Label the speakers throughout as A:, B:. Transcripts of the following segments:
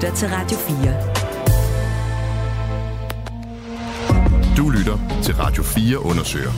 A: lytter til Radio 4.
B: Du lytter til Radio 4 undersøger.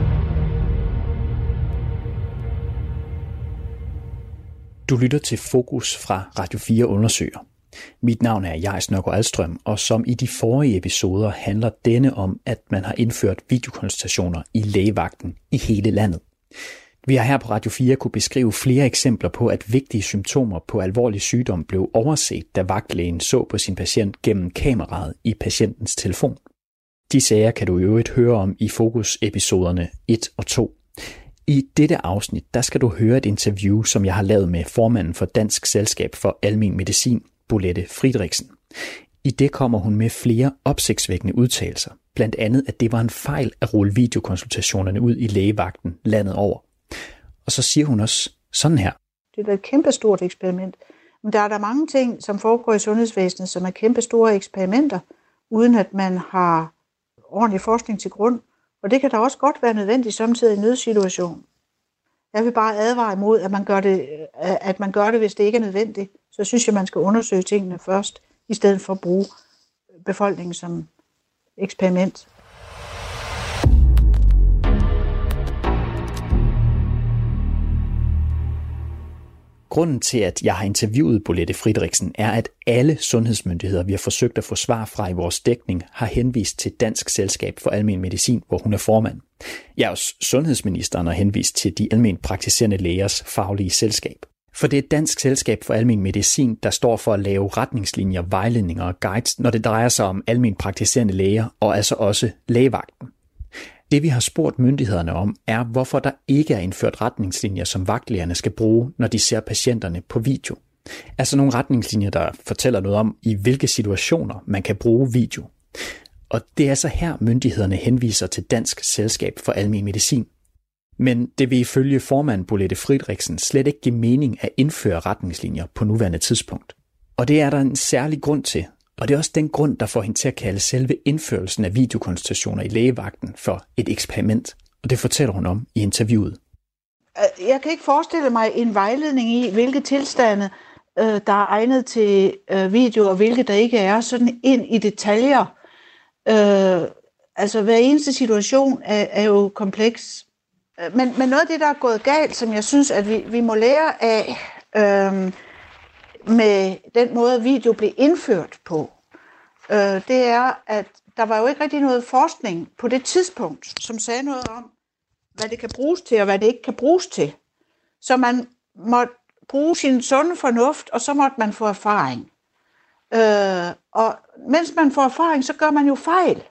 C: Du lytter til Fokus fra Radio 4 undersøger. Mit navn er Jais Nørgaard Alstrøm, og som i de forrige episoder handler denne om, at man har indført videokonsultationer i lægevagten i hele landet. Vi har her på Radio 4 kunne beskrive flere eksempler på, at vigtige symptomer på alvorlig sygdom blev overset, da vagtlægen så på sin patient gennem kameraet i patientens telefon. De sager kan du i øvrigt høre om i Fokus-episoderne 1 og 2. I dette afsnit, der skal du høre et interview, som jeg har lavet med formanden for Dansk Selskab for Almen Medicin, Bolette Friedrichsen. I det kommer hun med flere opsigtsvækkende udtalelser, blandt andet at det var en fejl at rulle videokonsultationerne ud i lægevagten landet over. Og så siger hun også sådan her.
D: Det er et kæmpestort eksperiment. Men der er der mange ting, som foregår i sundhedsvæsenet, som er kæmpestore eksperimenter, uden at man har ordentlig forskning til grund. Og det kan da også godt være nødvendigt samtidig i en nødsituation. Jeg vil bare advare imod, at man gør det, hvis det ikke er nødvendigt. Så synes jeg, man skal undersøge tingene først, i stedet for at bruge befolkningen som eksperiment.
C: Grunden til, at jeg har interviewet Bolette Friedrichsen, er, at alle sundhedsmyndigheder, vi har forsøgt at få svar fra i vores dækning, har henvist til Dansk Selskab for Almen Medicin, hvor hun er formand. Ja, også sundhedsministeren har henvist til de alment praktiserende lægers faglige selskab. For det er Dansk Selskab for Almen Medicin, der står for at lave retningslinjer, vejledninger og guides, når det drejer sig om alment praktiserende læger, og altså også lægevagten. Det vi har spurgt myndighederne om, er hvorfor der ikke er indført retningslinjer, som vagtlægerne skal bruge, når de ser patienterne på video. Altså nogle retningslinjer, der fortæller noget om, i hvilke situationer man kan bruge video. Og det er så her myndighederne henviser til Dansk Selskab for Almen Medicin. Men det vil ifølge formand Bolette Friedrichsen slet ikke give mening at indføre retningslinjer på nuværende tidspunkt. Og det er der en særlig grund til. Og det er også den grund, der får hende til at kalde selve indførelsen af videokonsultationer i lægevagten for et eksperiment. Og det fortæller hun om i interviewet.
D: Jeg kan ikke forestille mig en vejledning i, hvilke tilstande, der er egnet til video, og hvilke der ikke er, sådan ind i detaljer. Altså hver eneste situation er jo kompleks. Men noget af det, der er gået galt, som jeg synes, at vi må lære af med den måde, video blev indført på, det er, at der var jo ikke rigtig noget forskning på det tidspunkt, som sagde noget om, hvad det kan bruges til, og hvad det ikke kan bruges til. Så man måtte bruge sin sunde fornuft, og så måtte man få erfaring. Og mens man får erfaring, så gør man jo fejl.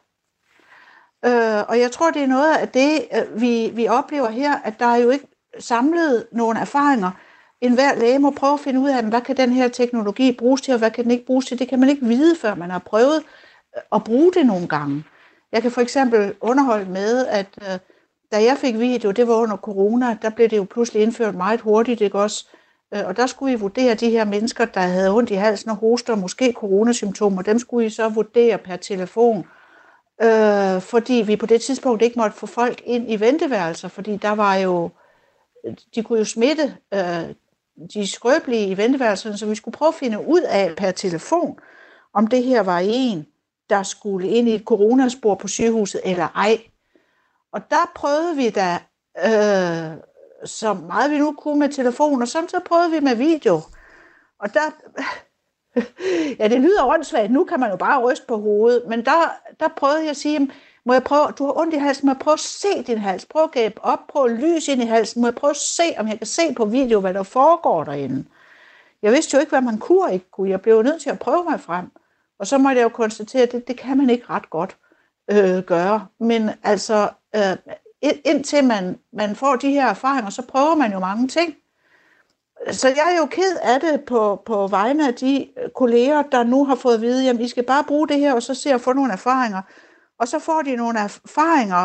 D: Og jeg tror, det er noget af det, vi oplever her, at der er jo ikke samlet nogle erfaringer. Enhver læge må prøve at finde ud af, hvad kan den her teknologi bruges til, og hvad kan den ikke bruges til. Det kan man ikke vide, før man har prøvet at bruge det nogle gange. Jeg kan for eksempel underholde med, at da jeg fik video, det var under corona, der blev det jo pludselig indført meget hurtigt, ikke også? Og der skulle vi vurdere de her mennesker, der havde ondt i halsen og hoster, måske coronasymptomer, dem skulle vi så vurdere per telefon. Fordi vi på det tidspunkt ikke måtte få folk ind i venteværelser, fordi der var jo, de kunne jo smitte de skrøbelige i venteværelserne, så vi skulle prøve at finde ud af per telefon, om det her var en, der skulle ind i et coronaspor på sygehuset eller ej. Og der prøvede vi da så meget vi nu kunne med telefon, og så prøvede vi med video. Og der, ja, det lyder åndssvagt, nu kan man jo bare ryste på hovedet, men der prøvede jeg at sige, må jeg prøve, du har ondt i halsen, må jeg prøve at se din hals, prøv at gabe op, prøv at lyse ind i halsen, må jeg prøve at se, om jeg kan se på video, hvad der foregår derinde. Jeg vidste jo ikke, hvad man kunne og ikke kunne, jeg blev nødt til at prøve mig frem, og så måtte jeg jo konstatere, at det kan man ikke ret godt gøre, men altså, indtil man får de her erfaringer, så prøver man jo mange ting. Så jeg er jo ked af det på vegne af de kolleger, der nu har fået at vide, jamen I skal bare bruge det her, og så se at få nogle erfaringer. Og så får de nogle erfaringer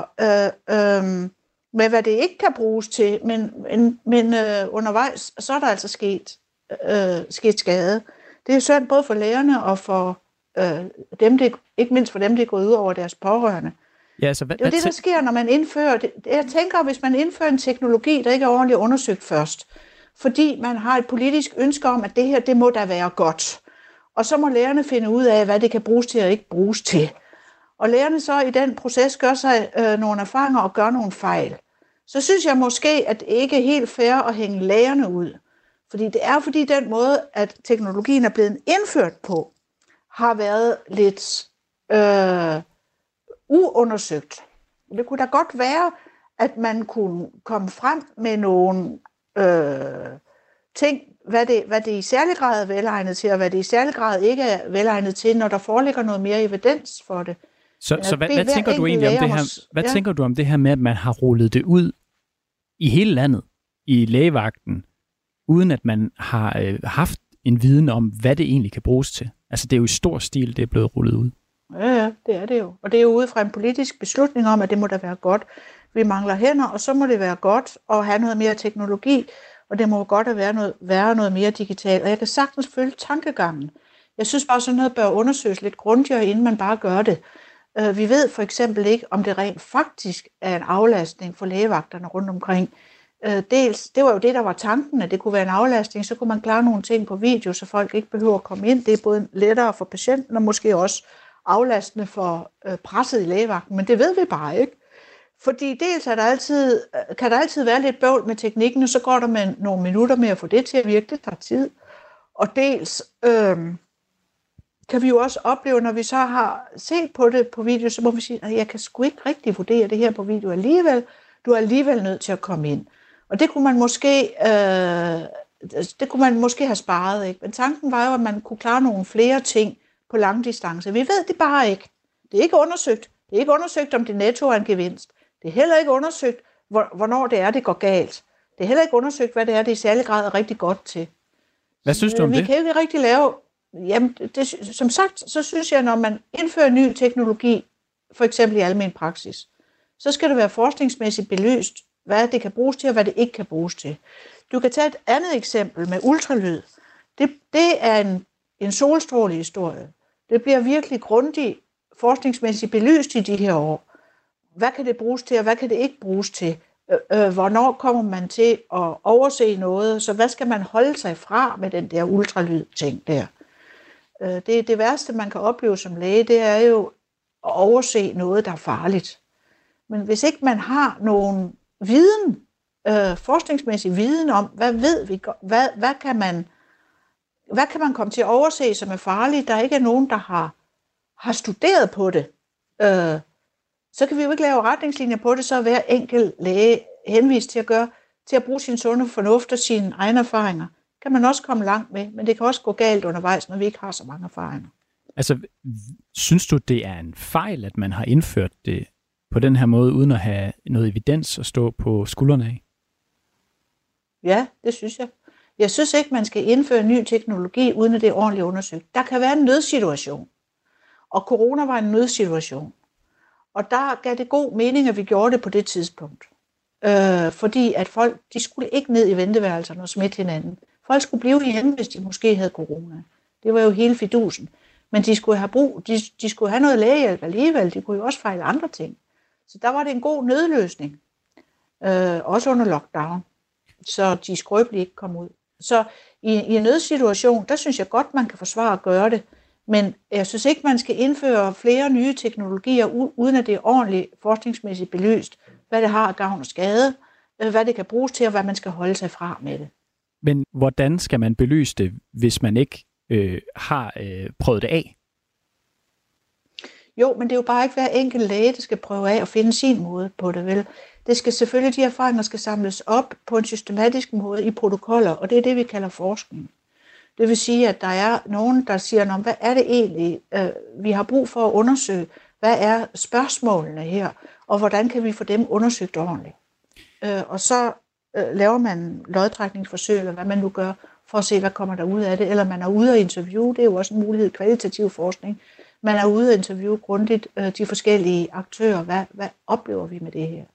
D: med, hvad det ikke kan bruges til, men undervejs, så er der altså sket skade. Det er synd både for lægerne og for dem, ikke mindst for dem, det er gået ud over deres pårørende.
E: Ja, altså,
D: det er det, der sker, når man indfører det. Jeg tænker, hvis man indfører en teknologi, der ikke er ordentligt undersøgt først, fordi man har et politisk ønske om, at det her, det må da være godt. Og så må lærerne finde ud af, hvad det kan bruges til og ikke bruges til. Og lærerne så i den proces gør sig nogle erfaringer og gør nogle fejl. Så synes jeg måske, at det ikke er helt fair at hænge lærerne ud. Fordi det er fordi den måde, at teknologien er blevet indført på, har været lidt uundersøgt. Det kunne da godt være, at man kunne komme frem med nogle ting, hvad det i særlig grad er velegnet til, og hvad det i særlig grad ikke er velegnet til, når der foreligger noget mere evidens for det.
C: Så hvad tænker du egentlig om det her? Hvad tænker du om det her med, at man har rullet det ud i hele landet, i lægevagten, uden at man har haft en viden om, hvad det egentlig kan bruges til? Altså det er jo i stor stil, det er blevet rullet ud.
D: Ja, det er det jo. Og det er jo ude fra en politisk beslutning om, at det må da være godt. Vi mangler hænder, og så må det være godt at have noget mere teknologi, og det må godt være noget mere digitalt. Og jeg kan sagtens følge tankegangen. Jeg synes bare, sådan noget bør undersøges lidt grundigere, inden man bare gør det. Vi ved for eksempel ikke, om det rent faktisk er en aflastning for lægevagterne rundt omkring. Dels, det var jo det, der var tanken, at det kunne være en aflastning, så kunne man klare nogle ting på video, så folk ikke behøver at komme ind. Det er både lettere for patienten, og måske også aflastende for presset i lægevagten, men det ved vi bare ikke. Fordi dels kan der altid være lidt bøvl med teknikken, og så går der med nogle minutter med at få det til at virke, det tager tid. Og dels kan vi jo også opleve, når vi så har set på det på video, så må vi sige, at jeg kan sgu ikke rigtig vurdere det her på video alligevel. Du er alligevel nødt til at komme ind. Og det kunne man måske have sparet, ikke? Men tanken var jo, at man kunne klare nogle flere ting på lange distancer. Vi ved det bare ikke. Det er ikke undersøgt. Det er ikke undersøgt, om det netto er en gevinst. Det er heller ikke undersøgt, hvornår det er, det går galt. Det er heller ikke undersøgt, hvad det er, det i særlig grad er rigtig godt til.
C: Hvad synes du om det?
D: Vi kan ikke rigtig lave... Jamen, som sagt, så synes jeg, når man indfører ny teknologi, for eksempel i almen praksis, så skal det være forskningsmæssigt belyst, hvad det kan bruges til, og hvad det ikke kan bruges til. Du kan tage et andet eksempel med ultralyd. Det er en solstrålehistorie. Det bliver virkelig grundigt forskningsmæssigt belyst i de her år. Hvad kan det bruges til, og hvad kan det ikke bruges til? Hvornår kommer man til at overse noget? Så hvad skal man holde sig fra med den der ultralyd-ting der? Det værste, man kan opleve som læge, det er jo at overse noget, der er farligt. Men hvis ikke man har nogen viden, forskningsmæssig viden om, hvad kan man komme til at overse, som er farligt, der ikke er nogen, der har studeret på det, så kan vi jo ikke lave retningslinjer på det, så er hver enkelt læge henvist til at bruge sin sunde fornuft og sine egne erfaringer. Kan man også komme langt med, men det kan også gå galt undervejs, når vi ikke har så mange erfaringer.
C: Altså, synes du, det er en fejl, at man har indført det på den her måde, uden at have noget evidens at stå på skuldrene af?
D: Ja, det synes jeg. Jeg synes ikke, man skal indføre ny teknologi, uden at det er ordentligt undersøgt. Der kan være en nødsituation, og corona var en nødsituation. Og der gav det god mening, at vi gjorde det på det tidspunkt. Fordi at folk, de skulle ikke ned i venteværelserne og smitte hinanden. Folk skulle blive hjemme, hvis de måske havde corona. Det var jo hele fidusen. Men de skulle have noget lægehjælp alligevel. De kunne jo også fejle andre ting. Så der var det en god nødløsning. Også under lockdown. Så de skrøbelige ikke kom ud. Så i en nødsituation, der synes jeg godt, man kan forsvare at gøre det. Men jeg synes ikke, man skal indføre flere nye teknologier, uden at det er ordentligt forskningsmæssigt belyst, hvad det har af gavn og skade, hvad det kan bruges til, og hvad man skal holde sig fra med det.
C: Men hvordan skal man belyse det, hvis man ikke har prøvet det af?
D: Jo, men det er jo bare ikke hver enkelt læge, der skal prøve af at finde sin måde på det, vel? Det skal selvfølgelig, de erfaringer skal samles op på en systematisk måde i protokoller, og det er det, vi kalder forskning. Det vil sige, at der er nogen, der siger, hvad er det egentlig, vi har brug for at undersøge? Hvad er spørgsmålene her? Og hvordan kan vi få dem undersøgt ordentligt? Og så laver man lodtrækningsforsøg, eller hvad man nu gør, for at se, hvad kommer der ud af det. Eller man er ude at interviewe, det er jo også en mulighed, kvalitativ forskning. Man er ude at interviewe grundigt de forskellige aktører. Hvad oplever vi med det her?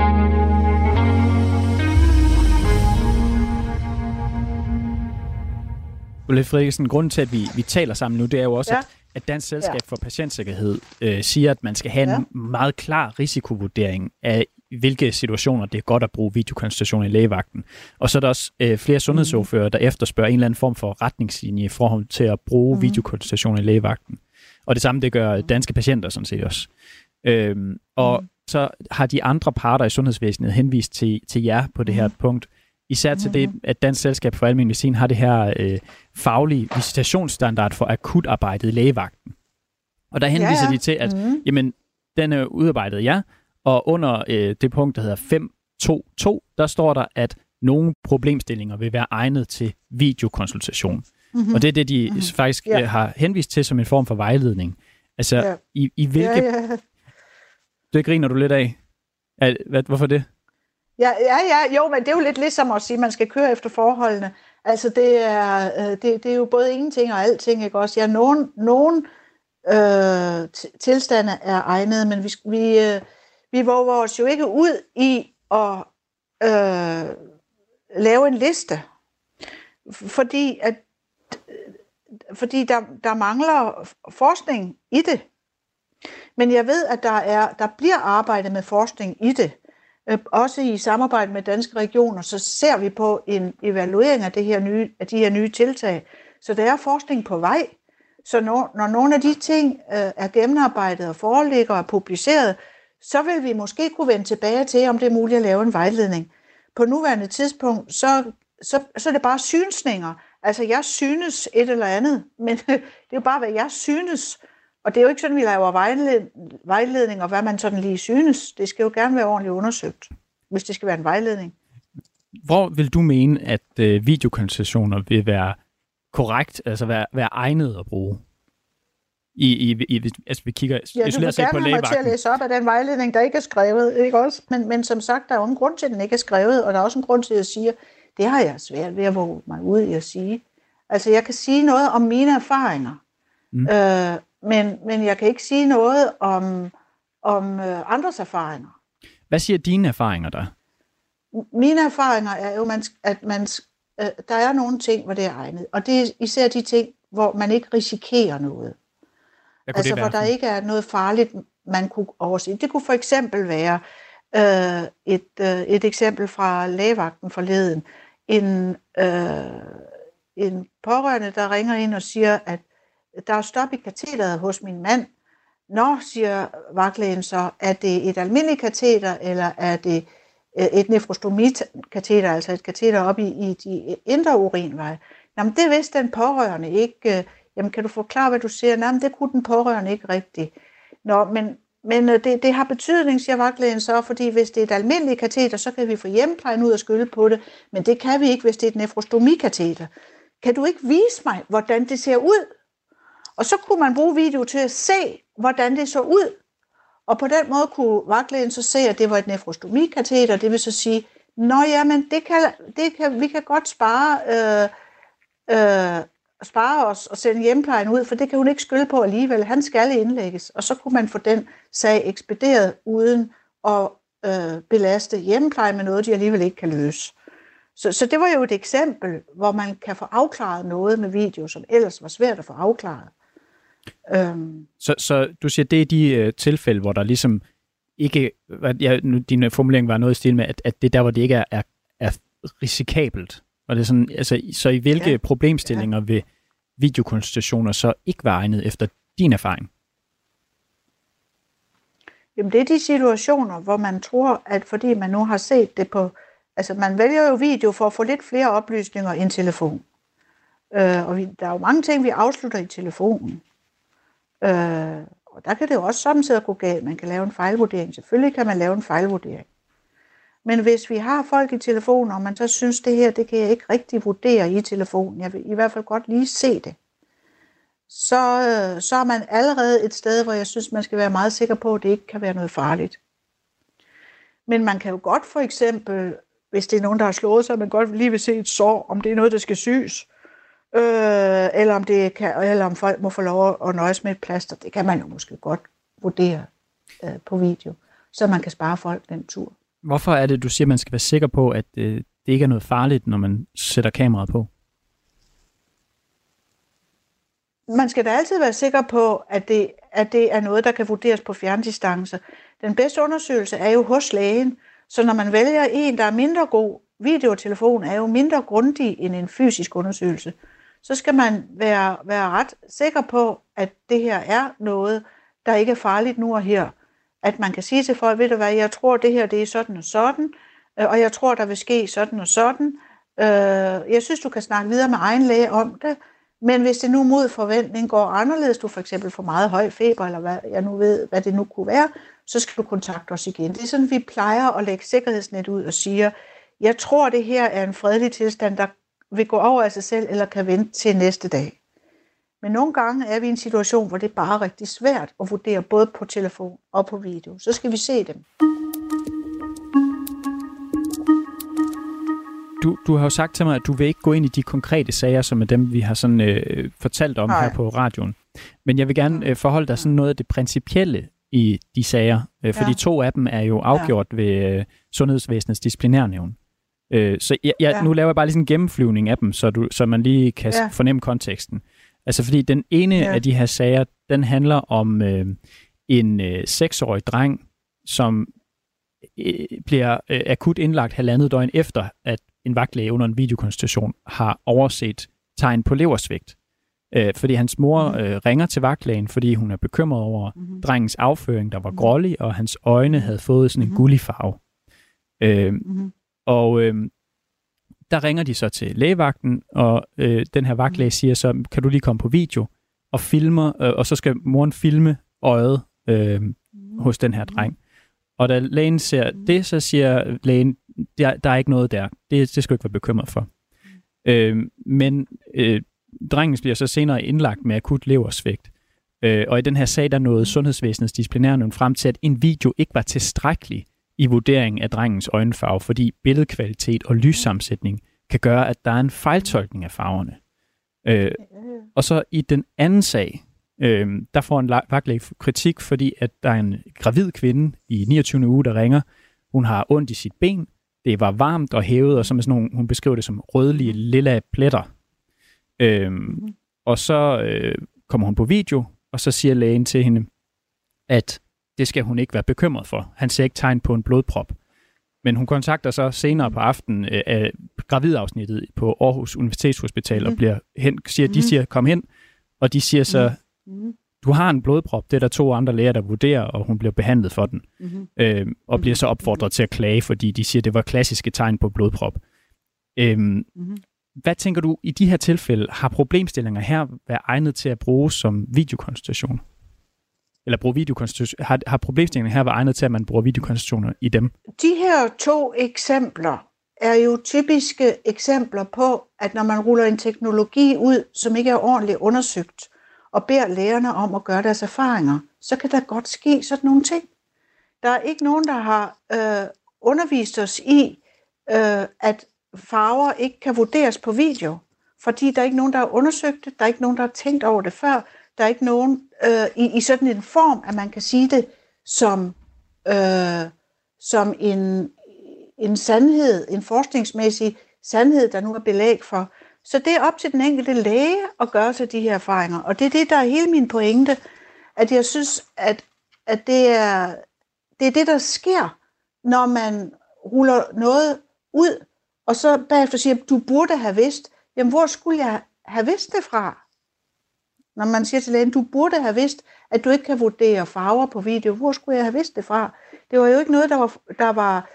C: Bolette Frederiksen, grunden til, at vi taler sammen nu, det er jo også, at Dansk Selskab for Patientsikkerhed siger, at man skal have en meget klar risikovurdering af i hvilke situationer det er godt at bruge videokonsultation i lægevagten. Og så er der også flere sundhedsordfører, der efterspørger en eller anden form for retningslinje i forhold til at bruge videokonsultation i lægevagten. Og det samme, det gør Danske Patienter sådan set også. Og så har de andre parter i sundhedsvæsenet henvist til jer på det her punkt. Især til det, at Dansk Selskab for Almen Medicin har det her faglige visitationsstandard for akutarbejdet i lægevagten. Og der henviser de til, at jamen, den er udarbejdet og under det punkt, der hedder 5.2.2, der står der, at nogle problemstillinger vil være egnet til videokonsultation. Og det er det, de faktisk har henvist til som en form for vejledning. Altså, i hvilke... Det griner du lidt af. Hvorfor det?
D: Ja, jo, men det er jo lidt ligesom at sige, at man skal køre efter forholdene. Altså, det er jo både ingenting og alting, ikke også? Ja, nogen tilstande er egnede, men vi våger os jo ikke ud i at lave en liste, fordi der mangler forskning i det. Men jeg ved, at der bliver arbejdet med forskning i det. Også i samarbejde med Danske Regioner, så ser vi på en evaluering af de her nye tiltag. Så der er forskning på vej. Så når nogle af de ting er gennemarbejdet og foreligger og publiceret, så vil vi måske kunne vende tilbage til, om det er muligt at lave en vejledning. På nuværende tidspunkt, så er det bare synsninger. Altså, jeg synes et eller andet, men det er jo bare, hvad jeg synes. Og det er jo ikke sådan, vi laver vejledning, og hvad man sådan lige synes. Det skal jo gerne være ordentligt undersøgt, hvis det skal være en vejledning.
C: Hvor vil du mene, at videokonsultationer vil være korrekt, altså være egnet at bruge? Altså, vi kigger isoleret set på lægevagten. Ja, du vil gerne have mig til at læse op af den vejledning, der ikke er skrevet, ikke også? Men som sagt, der er jo en grund til, at den ikke er skrevet, og der er også en grund til, at jeg siger, det har jeg svært ved at våge mig ud i at sige. Altså, jeg kan sige noget om mine erfaringer, men jeg kan ikke sige noget om andres erfaringer. Hvad siger dine erfaringer der?
D: Mine erfaringer er jo, at der er nogle ting, hvor det er egnet. Og det er især de ting, hvor man ikke risikerer noget. Altså, hvor der ikke er noget farligt, man kunne overse. Det kunne for eksempel være et eksempel fra lægevagten forleden. En pårørende, der ringer ind og siger, at der er stop i katheteret hos min mand. Nå, siger vagtlægen så, er det et almindeligt kateter, eller er det et nefrostomikateter, altså et kateter op i de indre urinveje? Jamen, det vidste den pårørende ikke. Jamen, kan du forklare, hvad du siger? Jamen, det kunne den pårørende ikke rigtigt. Nå, men det har betydning, siger vagtlægen så, fordi hvis det er et almindeligt kateter, så kan vi få hjemmeplejen ud og skylle på det, men det kan vi ikke, hvis det er et nefrostomikateter. Kan du ikke vise mig, hvordan det ser ud? Og så kunne man bruge video til at se, hvordan det så ud. Og på den måde kunne vagtlægen så se, at det var et nefrostomikateter. Det vil så sige, nå ja, men vi kan godt spare os og sende hjemmeplejen ud, for det kan hun ikke skylde på alligevel. Han skal indlægges. Og så kunne man få den sag ekspederet uden at belaste hjemmeplejen med noget, de alligevel ikke kan løse. Så det var jo et eksempel, hvor man kan få afklaret noget med video, som ellers var svært at få afklaret.
C: Så du siger, det er de tilfælde, hvor der ligesom ikke... din formulering var noget i stil med, at det der, hvor det ikke er risikabelt. Og det er sådan, altså, så i hvilke problemstillinger vil videokonsultationer så ikke være egnet efter din erfaring?
D: Jamen, det er de situationer, hvor man tror, at fordi man nu har set det på... Altså, man vælger jo video for at få lidt flere oplysninger end telefon. Og der er jo mange ting, vi afslutter i telefonen. Og der kan det jo også samtidig gå galt. Man kan lave en fejlvurdering. Selvfølgelig kan man lave en fejlvurdering. Men hvis vi har folk i telefonen, og man så synes, det her, det kan jeg ikke rigtig vurdere i telefonen, jeg vil i hvert fald godt lige se det, så er man allerede et sted, hvor jeg synes, man skal være meget sikker på, at det ikke kan være noget farligt. Men man kan jo godt for eksempel, hvis det er nogen, der har slået sig, man godt lige vil se et sår, om det er noget, der skal syes, eller om folk må få lov at nøjes med et plaster. Det kan man jo måske godt vurdere på video, så man kan spare folk den tur.
C: Hvorfor er det, du siger, at man skal være sikker på, at det ikke er noget farligt, når man sætter kameraet på?
D: Man skal da altid være sikker på, at det er noget, der kan vurderes på fjerndistance. Den bedste undersøgelse er jo hos lægen, så når man vælger en, der er mindre god, videotelefon er jo mindre grundig end en fysisk undersøgelse, så skal man være ret sikker på, at det her er noget, der ikke er farligt nu og her. At man kan sige til folk, ved du hvad, jeg tror, det her det er sådan og sådan, og jeg tror, der vil ske sådan og sådan. Jeg synes, du kan snakke videre med egen læge om det, men hvis det nu mod forventning går anderledes, du for eksempel får meget høj feber, eller hvad jeg nu ved, hvad det nu kunne være, så skal du kontakte os igen. Det er sådan, vi plejer at lægge sikkerhedsnet ud og siger, jeg tror, det her er en fredelig tilstand, der vil gå over af sig selv, eller kan vente til næste dag. Men nogle gange er vi i en situation, hvor det er bare rigtig svært at vurdere både på telefon og på video. Så skal vi se dem.
C: Du har jo sagt til mig, at du vil ikke gå ind i de konkrete sager, som er dem, vi har sådan, fortalt om her på radioen. Men jeg vil gerne forholde dig sådan noget af det principielle i de sager, fordi 2 af dem er jo afgjort ved Sundhedsvæsenets disciplinærnævn. Så nu laver jeg bare lige sådan en gennemflyvning af dem, så man lige kan fornemme konteksten. Altså fordi den ene af de her sager, den handler om en 6-årig dreng, som bliver akut indlagt 1,5 døgn efter, at en vagtlæge under en videokonsultation har overset tegn på leversvigt. Fordi hans mor ringer til vagtlægen, fordi hun er bekymret over drengens afføring, der var grålig, og hans øjne havde fået sådan en gullig farve. Der ringer de så til lægevagten, og den her vagtlæge siger så, kan du lige komme på video og filmer, og så skal moren filme øjet hos den her dreng. Og da lægen ser det, så siger lægen, der er ikke noget der. Det skal du ikke være bekymret for. Men drengen bliver så senere indlagt med akut leversvigt. Og i den her sag, der nåede Sundhedsvæsenets disciplinærnævn frem til, at en video ikke var tilstrækkelig i vurderingen af drengens øjenfarve, fordi billedkvalitet og lyssammensætning kan gøre, at der er en fejltolkning af farverne. Og så i den anden sag, der får en vagtlæge kritik, fordi at der er en gravid kvinde i 29. uge, der ringer. Hun har ondt i sit ben. Det var varmt og hævet, og så med sådan nogle, hun beskriver det som rødlige, lilla pletter. Og så kommer hun på video, og så siger lægen til hende, at det skal hun ikke være bekymret for. Han ser ikke tegn på en blodprop. Men hun kontakter så senere på aftenen af gravidafsnittet på Aarhus Universitetshospital og de siger, kom hen, og de siger så, du har en blodprop, det er der 2 andre læger, der vurderer, og hun bliver behandlet for den. Og bliver så opfordret til at klage, fordi de siger, det var klassiske tegn på blodprop. Hvad tænker du, i de her tilfælde, har problemstillinger her været egnet til at bruge som videokonsultation? Eller bruge videokonsultation? Har problemstillingerne her været egnet til, at man bruger videokonsultationer i dem?
D: De her 2 eksempler er jo typiske eksempler på, at når man ruller en teknologi ud, som ikke er ordentligt undersøgt, og beder lægerne om at gøre deres erfaringer, så kan der godt ske sådan nogle ting. Der er ikke nogen, der har undervist os i, at farver ikke kan vurderes på video, fordi der er ikke nogen, der har undersøgt det, der er ikke nogen, der har tænkt over det før, der er ikke nogen i sådan en form, at man kan sige det som en sandhed, en forskningsmæssig sandhed, der nu er belæg for. Så det er op til den enkelte læge at gøre sig de her erfaringer. Og det er det, der er hele min pointe, at jeg synes, at det er det, der sker, når man ruller noget ud, og så bagefter siger, du burde have vidst. Jamen, hvor skulle jeg have vidst det fra? Når man siger til lægen, du burde have vidst, at du ikke kan vurdere farver på video. Hvor skulle jeg have vidst det fra? Det var jo ikke noget, der var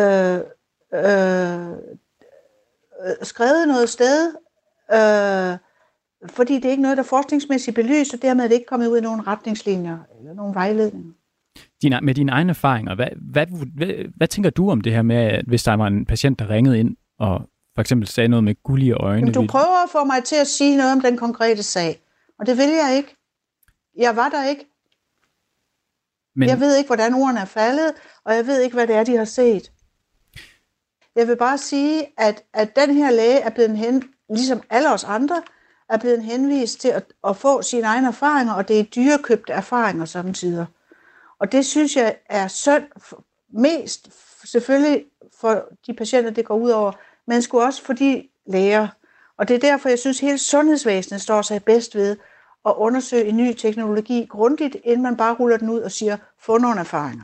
D: skrevet noget sted, fordi det er ikke noget, der er forskningsmæssigt belyst, og dermed er det ikke kommet ud i nogle retningslinjer eller nogle vejledninger.
C: Med dine egne erfaringer, hvad tænker du om det her med, at hvis der var en patient, der ringede ind og for eksempel sagde noget med gullige øjne?
D: Jamen, du prøver at få mig til at sige noget om den konkrete sag, og det vil jeg ikke. Jeg var der ikke. Men jeg ved ikke, hvordan ordene er faldet, og jeg ved ikke, hvad det er, de har set. Jeg vil bare sige, at den her læge er blevet ligesom alle os andre, er blevet henvist til at få sine egne erfaringer, og det er dyrekøbte erfaringer samtidig. Og det synes jeg er synd, mest selvfølgelig for de patienter, det går ud over, men sgu også for de læger. Og det er derfor, jeg synes, hele sundhedsvæsenet står sig bedst ved at undersøge en ny teknologi grundigt, inden man bare ruller den ud og siger, få nogle erfaringer.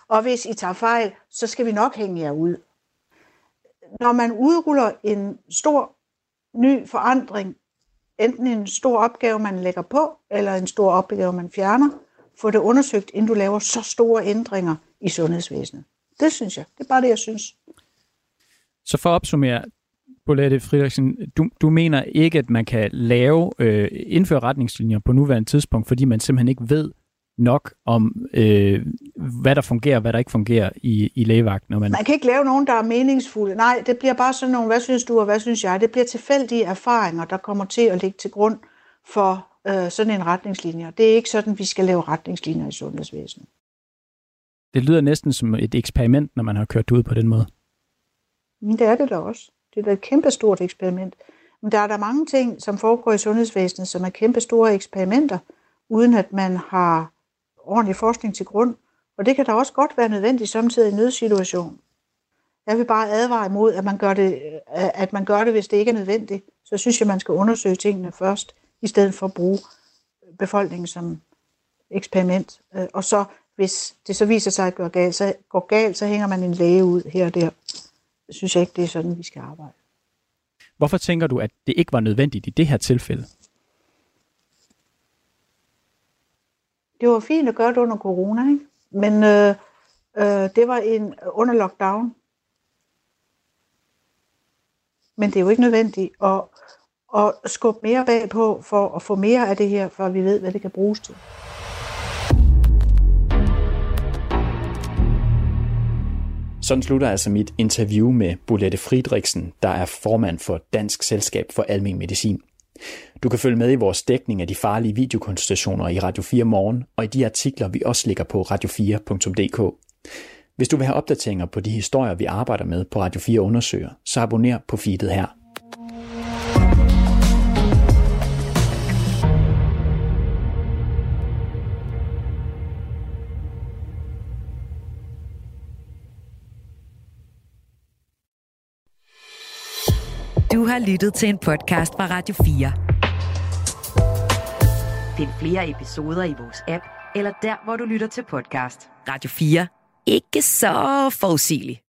D: Og hvis I tager fejl, så skal vi nok hænge jer ud. Når man udruller en stor ny forandring, enten en stor opgave, man lægger på, eller en stor opgave, man fjerner, få det undersøgt, inden du laver så store ændringer i sundhedsvæsenet. Det synes jeg. Det er bare det, jeg synes.
C: Så for at opsummere, Bolette Friedrichsen, du mener ikke, at man kan indføre retningslinjer på nuværende tidspunkt, fordi man simpelthen ikke ved nok om, hvad der fungerer og hvad der ikke fungerer i lægevagten. Man
D: kan ikke lave nogen, der er meningsfulde. Nej, det bliver bare sådan nogle, hvad synes du og hvad synes jeg? Det bliver tilfældige erfaringer, der kommer til at ligge til grund for sådan en retningslinje. Det er ikke sådan, vi skal lave retningslinjer i sundhedsvæsenet.
C: Det lyder næsten som et eksperiment, når man har kørt ud på den måde.
D: Men det er det da også. Det er da et kæmpestort eksperiment. Men der er der mange ting, som foregår i sundhedsvæsenet, som er kæmpestore eksperimenter, uden at man har ordentlig forskning til grund. Og det kan da også godt være nødvendigt samtidig i en nødsituation. Jeg vil bare advare imod, at man gør det, hvis det ikke er nødvendigt. Så synes jeg, man skal undersøge tingene først, i stedet for at bruge befolkningen som eksperiment. Og så, hvis det så viser sig at gå galt, så hænger man en læge ud her og der. Det synes jeg ikke, det er sådan, vi skal arbejde.
C: Hvorfor tænker du, at det ikke var nødvendigt i det her tilfælde?
D: Det var fint at gøre det under corona, ikke? Men det var under lockdown. Men det er jo ikke nødvendigt at skubbe mere bagpå for at få mere af det her, før vi ved, hvad det kan bruges til.
C: Sådan slutter altså mit interview med Bolette Friedrichsen, der er formand for Dansk Selskab for Almen Medicin. Du kan følge med i vores dækning af de farlige videokonsultationer i Radio 4 Morgen, og i de artikler, vi også ligger på radio4.dk. Hvis du vil have opdateringer på de historier, vi arbejder med på Radio 4 Undersøger, så abonner på feedet her.
E: Du har lyttet til en podcast fra Radio 4. Find flere episoder i vores app, eller der, hvor du lytter til podcast. Radio 4. Ikke så forudsigeligt.